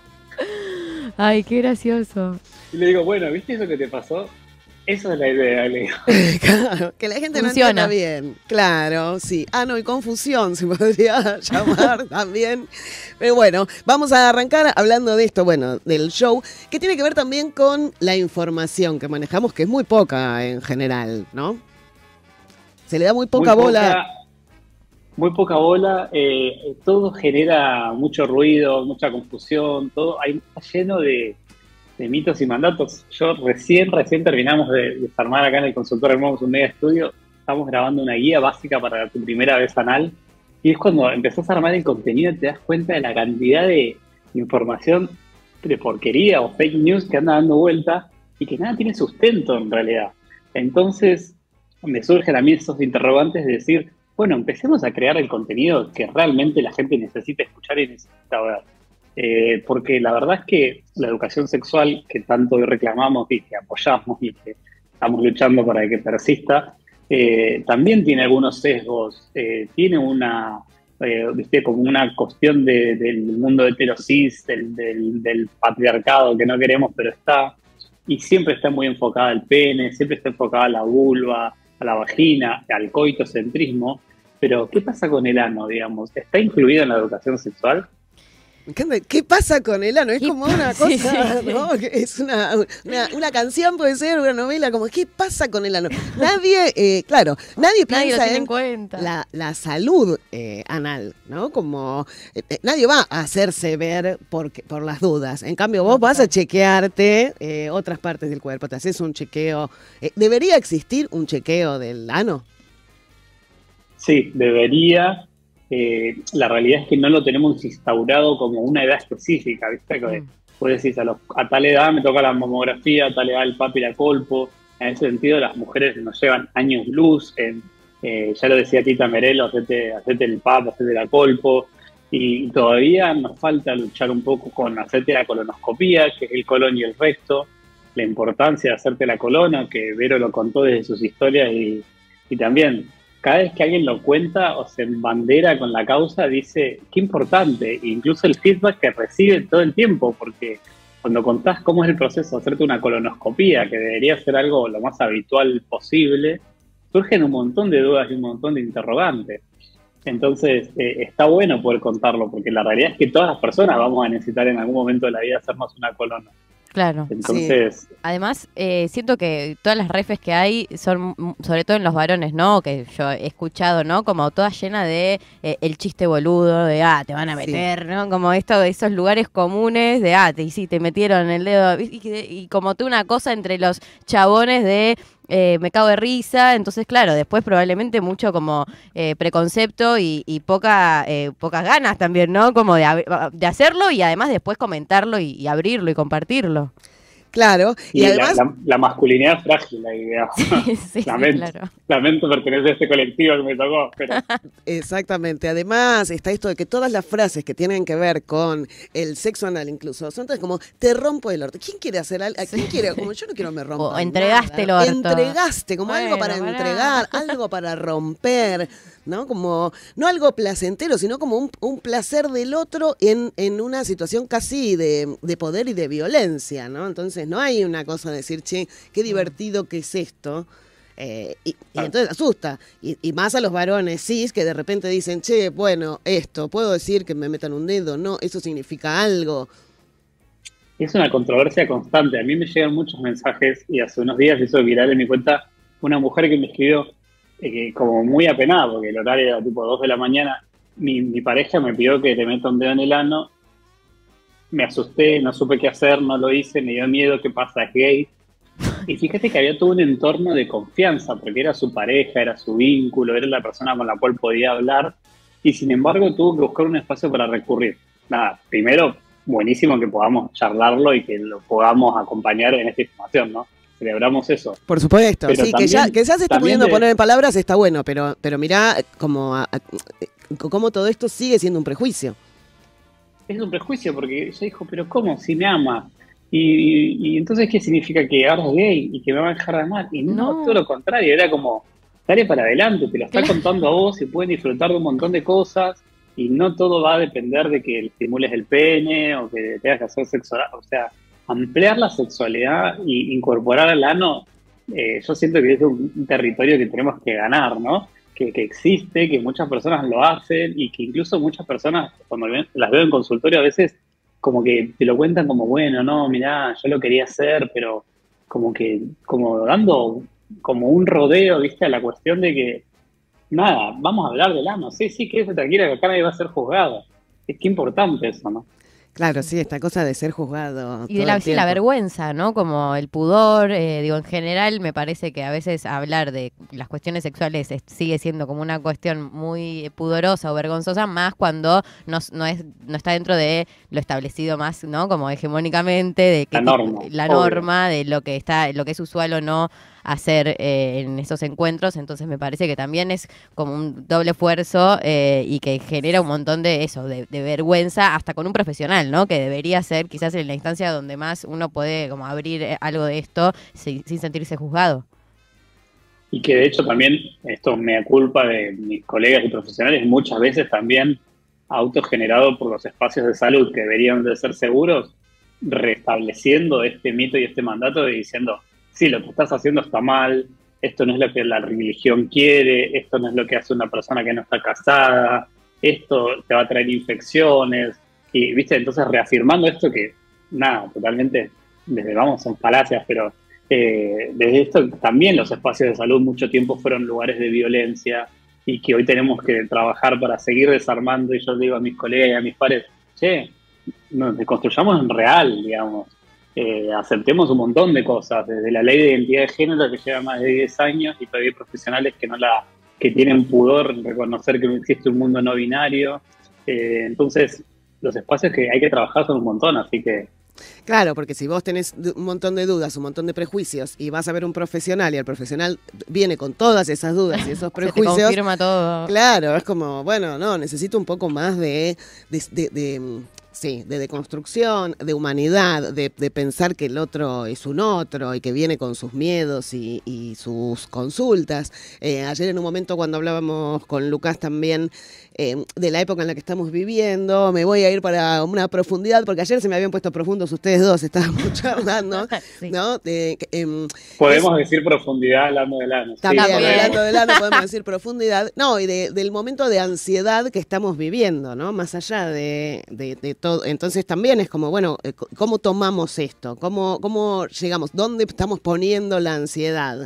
Ay, qué gracioso. Y le digo, bueno, ¿viste eso que te pasó? Esa es la idea, le digo. Claro, que la gente Funciona. no entienda bien. Claro, sí. No, y confusión se podría llamar también. Pero bueno, vamos a arrancar hablando de esto, bueno, del show, que tiene que ver también con la información que manejamos, que es muy poca en general, ¿no? Se le da muy poca bola. Muy poca bola, todo genera mucho ruido, mucha confusión, todo está lleno de mitos y mandatos. Yo recién terminamos de desarmar acá en el consultorio Hermoso un Mega Estudio, estamos grabando una guía básica para tu primera vez anal, y es cuando empezás a armar el contenido te das cuenta de la cantidad de información de porquería o fake news que anda dando vuelta y que nada tiene sustento en realidad. Entonces me surgen a mí esos interrogantes de decir, bueno, empecemos a crear el contenido que realmente la gente necesita escuchar y necesita ver. Porque la verdad es que la educación sexual que tanto hoy reclamamos y que apoyamos y que estamos luchando para que persista, también tiene algunos sesgos, tiene como una cuestión del mundo heterosis, del patriarcado que no queremos, pero está, y siempre está muy enfocada al pene, siempre está enfocada a la vulva, a la vagina, al coitocentrismo. Pero, ¿qué pasa con el ano, digamos? ¿Está incluido en la educación sexual? ¿Qué pasa con el ano? Es como una cosa, ¿no? Es una canción, puede ser, una novela, como ¿qué pasa con el ano? Nadie piensa en cuenta. La salud anal, ¿no? Como nadie va a hacerse ver por las dudas. En cambio, vos vas a chequearte otras partes del cuerpo, te haces un chequeo. ¿Debería existir un chequeo del ano? Sí, debería. La realidad es que no lo tenemos instaurado como una edad específica, ¿viste? Vos decís, a tal edad me toca la mamografía, a tal edad el papi la colpo. En ese sentido, las mujeres nos llevan años luz. Ya lo decía Tita Merelo, hacete el pap, hacete la colpo. Y todavía nos falta luchar un poco con hacerte la colonoscopía, que es el colon y el recto. La importancia de hacerte la colona, que Vero lo contó desde sus historias y también... Cada vez que alguien lo cuenta o se embandera con la causa, dice, qué importante, e incluso el feedback que recibe todo el tiempo, porque cuando contás cómo es el proceso de hacerte una colonoscopía, que debería ser algo lo más habitual posible, surgen un montón de dudas y un montón de interrogantes. Entonces, está bueno poder contarlo, porque la realidad es que todas las personas vamos a necesitar en algún momento de la vida hacernos una colona. Claro. Entonces, sí. Además, siento que todas las refes que hay son, sobre todo en los varones, ¿no? Que yo he escuchado, ¿no? Como todas llenas de el chiste boludo, de te van a meter, ¿no? Como esos lugares comunes de te metieron el dedo. Y como tú una cosa entre los chabones de me cago de risa. Entonces, claro, después probablemente mucho como preconcepto y pocas ganas también, ¿no? Como de hacerlo y además después comentarlo y abrirlo y compartirlo. Claro, y además... La masculinidad es frágil, la idea. Sí, lamento pertenecer a este colectivo que me tocó, pero... Exactamente, además está esto de que todas las frases que tienen que ver con el sexo anal incluso, son todas como, te rompo el orto. ¿Quién quiere hacer algo? ¿Quién quiere? Como yo no quiero me romper. O entregaste el orto. Entregaste, como algo para entregar, algo para romper. ¿no? Como, no algo placentero, sino como un placer del otro en una situación casi de poder y de violencia, ¿no? Entonces no hay una cosa de decir, che, qué divertido que es esto. Y entonces asusta, y más a los varones cis que de repente dicen, che, bueno, esto, puedo decir que me metan un dedo, no, eso significa algo. Es una controversia constante. A mí me llegan muchos mensajes y hace unos días hizo viral en mi cuenta una mujer que me escribió como muy apenada, porque el horario era tipo 2 de la mañana. Mi pareja me pidió que le meta un dedo en el ano. Me asusté, no supe qué hacer, no lo hice, me dio miedo, ¿qué pasa? Es gay. Y fíjate que había todo un entorno de confianza, porque era su pareja, era su vínculo, era la persona con la cual podía hablar, y sin embargo tuvo que buscar un espacio para recurrir. Nada, primero, buenísimo que podamos charlarlo y que lo podamos acompañar en esta información, ¿no? Celebramos eso. Por supuesto, pero sí, también, que ya se está pudiendo poner en palabras, está bueno, pero mirá como todo esto sigue siendo un prejuicio. Es un prejuicio, porque ella dijo, pero ¿cómo? Si me ama. Y entonces, ¿qué significa? Que ahora es gay y que me va a dejar de amar. Y no, todo lo contrario, era como, dale para adelante, te lo está contando a vos y pueden disfrutar de un montón de cosas y no todo va a depender de que estimules el pene o que tengas que hacer sexo oral. O sea, ampliar la sexualidad y incorporar al ano, yo siento que es un territorio que tenemos que ganar, ¿no? Que existe, que muchas personas lo hacen y que incluso muchas personas, cuando las veo en consultorio a veces, como que te lo cuentan como, bueno, no, mirá, yo lo quería hacer, pero como dando como un rodeo, ¿viste? A la cuestión de que, nada, vamos a hablar del ano. Sí, quédese tranquila que acá nadie va a ser juzgado. Es que importante eso, ¿no? Claro, sí, esta cosa de ser juzgado. Y de la vergüenza, ¿no? Como el pudor, digo, en general me parece que a veces hablar de las cuestiones sexuales sigue siendo como una cuestión muy pudorosa o vergonzosa, más cuando no está dentro de lo establecido más, ¿no? Como hegemónicamente, de que la norma de lo que es usual o no hacer en esos encuentros. Entonces me parece que también es como un doble esfuerzo y que genera un montón de eso, de vergüenza, hasta con un profesional, ¿no? Que debería ser quizás en la instancia donde más uno puede como abrir algo de esto sin sentirse juzgado. Y que de hecho también, esto me da culpa de mis colegas y profesionales, muchas veces también autogenerado por los espacios de salud que deberían de ser seguros, restableciendo este mito y este mandato y diciendo, sí, lo que estás haciendo está mal, esto no es lo que la religión quiere, esto no es lo que hace una persona que no está casada, esto te va a traer infecciones, y viste, entonces reafirmando esto que, nada, totalmente, son falacias, pero desde esto también los espacios de salud mucho tiempo fueron lugares de violencia y que hoy tenemos que trabajar para seguir desarmando, y yo digo a mis colegas y a mis pares, che, nos construyamos en real, digamos. Aceptemos un montón de cosas, desde la ley de identidad de género que lleva más de 10 años y todavía hay profesionales que tienen pudor en reconocer que no existe un mundo no binario. Entonces, los espacios que hay que trabajar son un montón, así que... Claro, porque si vos tenés un montón de dudas, un montón de prejuicios y vas a ver un profesional y el profesional viene con todas esas dudas y esos prejuicios... Se te confirma todo. Claro, es como, bueno, no, necesito un poco más de deconstrucción, de humanidad, de pensar que el otro es un otro y que viene con sus miedos y sus consultas. Ayer en un momento cuando hablábamos con Lucas también de la época en la que estamos viviendo, me voy a ir para una profundidad, porque ayer se me habían puesto profundos ustedes dos, estábamos charlando, sí. ¿No? Podemos decir profundidad hablando del ano. También, sí, hablando del ano podemos decir profundidad. No, y del momento de ansiedad que estamos viviendo, ¿no? Más allá de todo. Entonces también es como, bueno, ¿cómo tomamos esto? ¿Cómo llegamos? ¿Dónde estamos poniendo la ansiedad?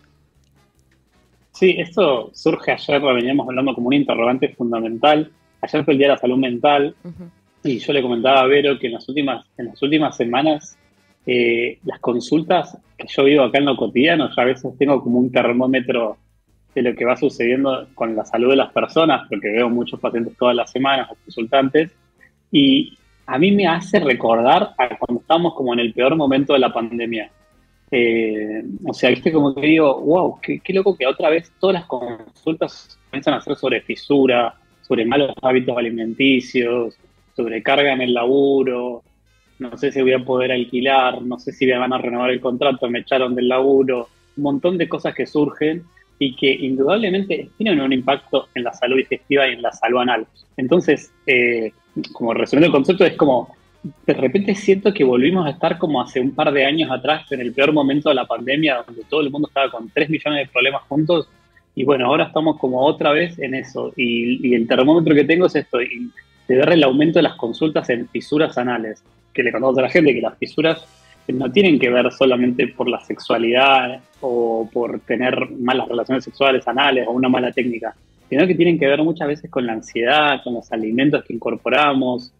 Sí, esto surge ayer, lo veníamos hablando como un interrogante fundamental. Ayer fue el Día de la Salud Mental y yo le comentaba a Vero que en las últimas semanas las consultas que yo vivo acá en lo cotidiano, yo a veces tengo como un termómetro de lo que va sucediendo con la salud de las personas, porque veo muchos pacientes todas las semanas, consultantes, y a mí me hace recordar a cuando estábamos como en el peor momento de la pandemia. O sea, viste, como que digo, wow, qué loco que otra vez todas las consultas comienzan a hacer sobre fisura, sobre malos hábitos alimenticios, sobre carga en el laburo, no sé si voy a poder alquilar, no sé si me van a renovar el contrato, me echaron del laburo, un montón de cosas que surgen y que indudablemente tienen un impacto en la salud digestiva y en la salud anal. Entonces, como resumiendo el concepto, es como, de repente siento que volvimos a estar como hace un par de años atrás, en el peor momento de la pandemia, donde todo el mundo estaba con 3 millones de problemas juntos, y bueno, ahora estamos como otra vez en eso, y el termómetro que tengo es esto, y de ver el aumento de las consultas en fisuras anales, que le contamos a la gente que las fisuras no tienen que ver solamente por la sexualidad o por tener malas relaciones sexuales anales o una mala técnica, sino que tienen que ver muchas veces con la ansiedad, con los alimentos que incorporamos,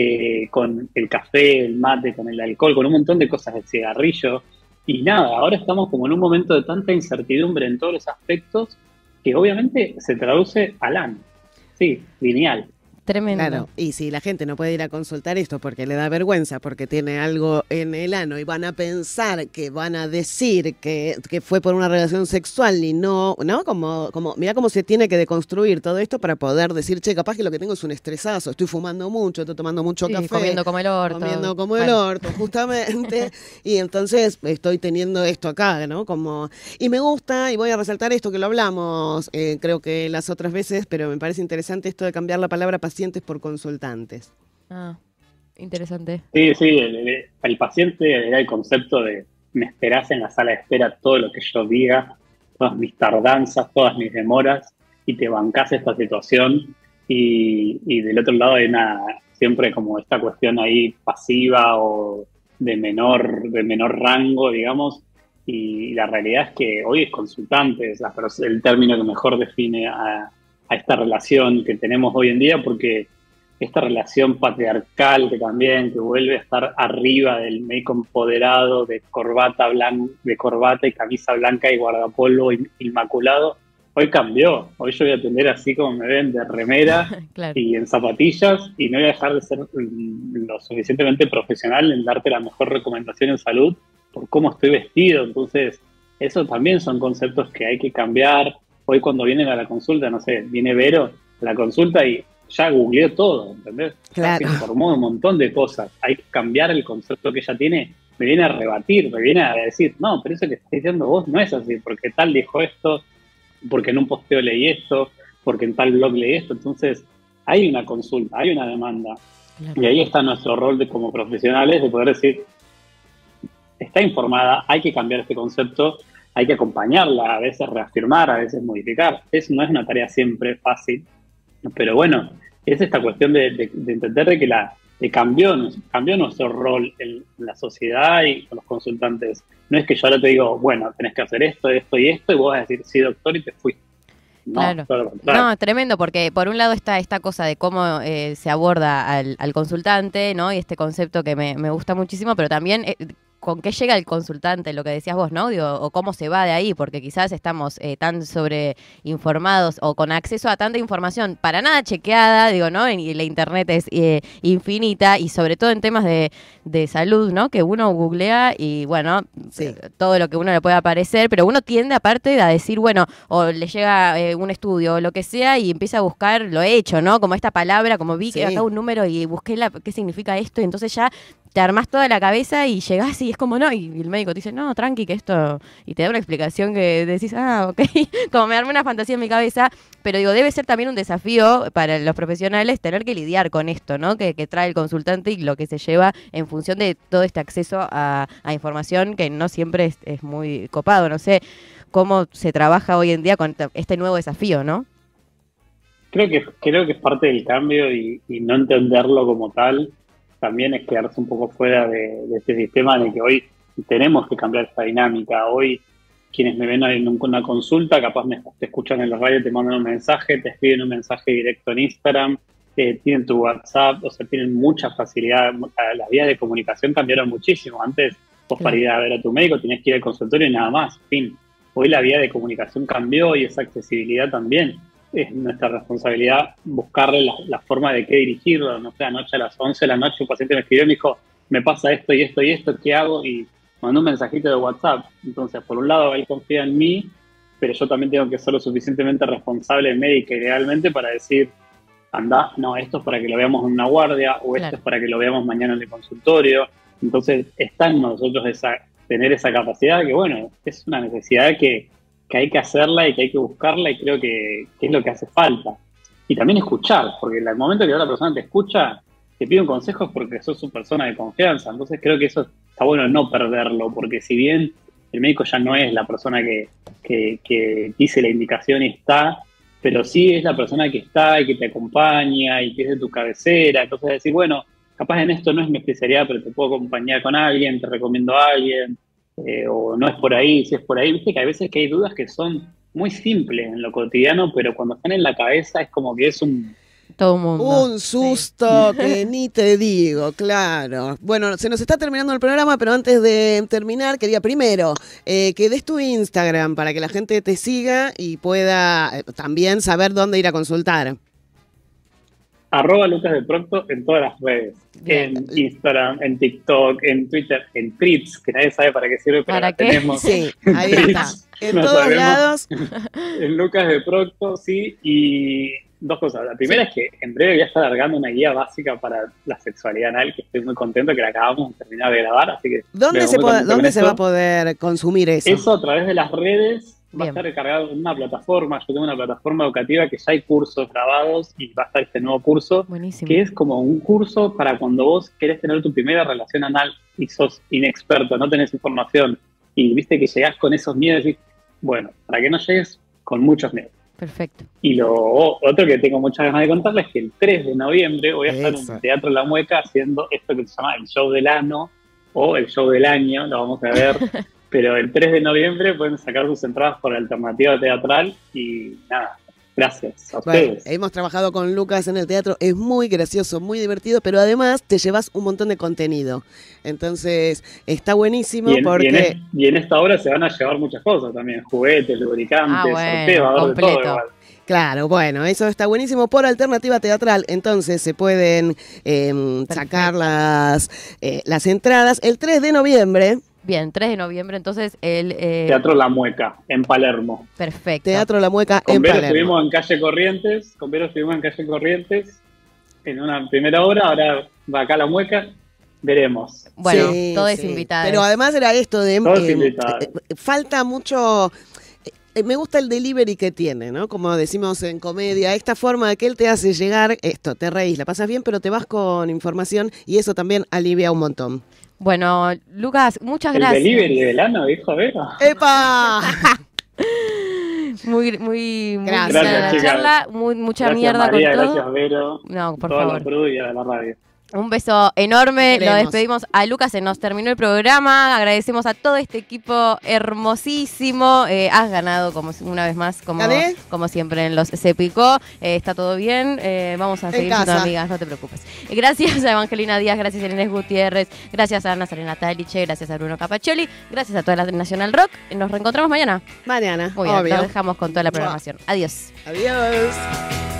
con el café, el mate, con el alcohol, con un montón de cosas, el cigarrillo. Y nada, ahora estamos como en un momento de tanta incertidumbre en todos los aspectos que obviamente se traduce al ano. Sí, lineal. Tremendo. Claro, y si la gente no puede ir a consultar esto porque le da vergüenza, porque tiene algo en el ano y van a pensar que van a decir que fue por una relación sexual y no, como mirá cómo se tiene que deconstruir todo esto para poder decir, che, capaz que lo que tengo es un estresazo, estoy fumando mucho, estoy tomando mucho café. Comiendo como el orto. Comiendo como el orto, justamente. Y entonces estoy teniendo esto acá, ¿no? Y me gusta, y voy a resaltar esto que lo hablamos, creo que las otras veces, pero me parece interesante esto de cambiar la palabra pacientes por consultantes. Interesante. Sí, el paciente era el concepto de me esperás en la sala de espera todo lo que yo diga, todas mis tardanzas, todas mis demoras, y te bancás esta situación, y del otro lado hay siempre como esta cuestión ahí pasiva o de menor rango, digamos, y la realidad es que hoy es consultante, es el término que mejor define a esta relación que tenemos hoy en día, porque esta relación patriarcal que vuelve a estar arriba del médico empoderado de corbata y camisa blanca y guardapolvo inmaculado, hoy cambió. Hoy yo voy a atender así como me ven, de remera claro. Y en zapatillas, y no voy a dejar de ser lo suficientemente profesional en darte la mejor recomendación en salud por cómo estoy vestido. Entonces, eso también son conceptos que hay que cambiar. Hoy cuando vienen a la consulta, no sé, viene Vero a la consulta y ya googleó todo, ¿entendés? Claro. Ya se informó de un montón de cosas. Hay que cambiar el concepto que ella tiene. Me viene a rebatir, me viene a decir, no, pero eso que estás diciendo vos no es así, porque tal dijo esto, porque en un posteo leí esto, porque en tal blog leí esto. Entonces, hay una consulta, hay una demanda. Claro. Y ahí está nuestro rol como profesionales de poder decir, está informada, hay que cambiar este concepto, hay que acompañarla, a veces reafirmar, a veces modificar. No es una tarea siempre fácil, pero bueno, es esta cuestión de entender que cambió nuestro rol en la sociedad y con los consultantes. No es que yo ahora te digo, bueno, tenés que hacer esto, esto y esto, y vos vas a decir, sí, doctor, y te fuiste. No, claro. No, tremendo, porque por un lado está esta cosa de cómo se aborda al consultante, ¿no? Y este concepto que me gusta muchísimo, pero también con qué llega el consultante, lo que decías vos, ¿no? Digo, o cómo se va de ahí, porque quizás estamos tan sobreinformados o con acceso a tanta información para nada chequeada, digo, ¿no? Y la internet es infinita, y sobre todo en temas de salud, ¿no? Que uno googlea y, bueno, sí, todo lo que uno le puede aparecer, pero uno tiende aparte a decir, bueno, o le llega un estudio o lo que sea y empieza a buscar lo hecho, ¿no? Como esta palabra, como vi que acá un número y busqué qué significa esto, y entonces ya te armás toda la cabeza y llegás y es como no, y el médico te dice, no, tranqui, que esto, y te da una explicación que decís, ok, como me armé una fantasía en mi cabeza, pero digo, debe ser también un desafío para los profesionales tener que lidiar con esto, ¿no? Que trae el consultante y lo que se lleva en función de todo este acceso a información que no siempre es muy copado. No sé cómo se trabaja hoy en día con este nuevo desafío, ¿no? Creo que es parte del cambio y no entenderlo como tal también es quedarse un poco fuera de este sistema en el que hoy tenemos que cambiar esta dinámica. Hoy quienes me ven en una consulta, capaz te escuchan en la radio, te mandan un mensaje, te escriben un mensaje directo en Instagram, tienen tu WhatsApp, o sea, tienen mucha facilidad. Las vías de comunicación cambiaron muchísimo. Antes, vos para ir a ver a tu médico tenías que ir al consultorio y nada más, fin. Hoy la vía de comunicación cambió y esa accesibilidad también. Es nuestra responsabilidad buscarle la forma de qué dirigirlo. No sé, anoche a las 11 de la noche un paciente me escribió y me dijo, me pasa esto y esto y esto, ¿qué hago? Y mandó un mensajito de WhatsApp. Entonces, por un lado, él confía en mí, pero yo también tengo que ser lo suficientemente responsable médica y legalmente para decir, anda, no, esto es para que lo veamos en una guardia, o esto es para que lo veamos mañana en el consultorio. Entonces, está en nosotros tener esa capacidad que, bueno, es una necesidad que hay que hacerla y que hay que buscarla, y creo que es lo que hace falta. Y también escuchar, porque en el momento que la otra persona te escucha, te pide un consejo es porque sos su persona de confianza. Entonces creo que eso está bueno no perderlo, porque si bien el médico ya no es la persona que dice la indicación y está, pero sí es la persona que está y que te acompaña y que es de tu cabecera. Entonces decir, bueno, capaz en esto no es mi especialidad, pero te puedo acompañar con alguien, te recomiendo a alguien, o no es por ahí, si es por ahí. Viste que hay veces que hay dudas que son muy simples en lo cotidiano, pero cuando están en la cabeza es como que es todo un mundo. Un susto que ni te digo, claro. Bueno, se nos está terminando el programa, pero antes de terminar, quería primero que des tu Instagram para que la gente te siga y pueda también saber dónde ir a consultar. @Lucas de Procto en todas las redes. Bien. En Instagram, en TikTok, en Twitter, en Threads, que nadie sabe para qué sirve, pero la tenemos. Sí, ahí está. En todos lados. En Lucas de Procto, sí. Y dos cosas. La primera es que en breve voy a estar largando una guía básica para la sexualidad anal, que estoy muy contento que la acabamos de terminar de grabar. Así que ¿Dónde se va a poder consumir eso? Eso a través de las redes. Va a estar recargado en una plataforma. Yo tengo una plataforma educativa que ya hay cursos grabados y va a estar este nuevo curso. Buenísimo. Que es como un curso para cuando vos querés tener tu primera relación anal y sos inexperto, no tenés información y viste que llegás con esos miedos y bueno, para que no llegues con muchos miedos. Perfecto. Y lo otro que tengo muchas ganas de contarles es que el 3 de noviembre voy a estar en el Teatro La Mueca haciendo esto que se llama el show del ano o el show del año, lo vamos a ver. Pero el 3 de noviembre pueden sacar sus entradas por Alternativa Teatral y nada, gracias a ustedes. Hemos trabajado con Lucas en el teatro, es muy gracioso, muy divertido, pero además te llevas un montón de contenido. Entonces está buenísimo porque... Y en esta obra se van a llevar muchas cosas también, juguetes, lubricantes, sorteos, de todo igual. Claro, bueno, eso está buenísimo por Alternativa Teatral. Entonces se pueden sacar las entradas el 3 de noviembre. Bien, 3 de noviembre, entonces el... Teatro La Mueca, en Palermo. Perfecto. Teatro La Mueca en Palermo. Con Vero estuvimos en Calle Corrientes, en una primera obra, ahora va acá a La Mueca, veremos. Bueno, todo es invitado. Pero además era esto de... falta mucho... Me gusta el delivery que tiene, ¿no? Como decimos en comedia, esta forma de que él te hace llegar esto, te reís, la pasas bien, pero te vas con información y eso también alivia un montón. Bueno, Lucas, muchas gracias. El delivery del ano, dijo Vero. ¡Epa! Muy gracias, la charla, mucha gracias, mierda María, con todo. Gracias, Vero. No, por toda favor. La Perú y a la radio. Un beso enorme, lo despedimos a Lucas, se nos terminó el programa, agradecemos a todo este equipo hermosísimo, has ganado como una vez más, como siempre en los Se Picó, está todo bien, vamos a seguir siendo amigas, no te preocupes. Gracias a Evangelina Díaz, gracias a Inés Gutiérrez, gracias a Ana Serena Taliche, gracias a Bruno Capaccioli, gracias a toda la Nacional Rock, nos reencontramos mañana. Mañana, muy bien, nos dejamos con toda la programación. Adiós. Adiós.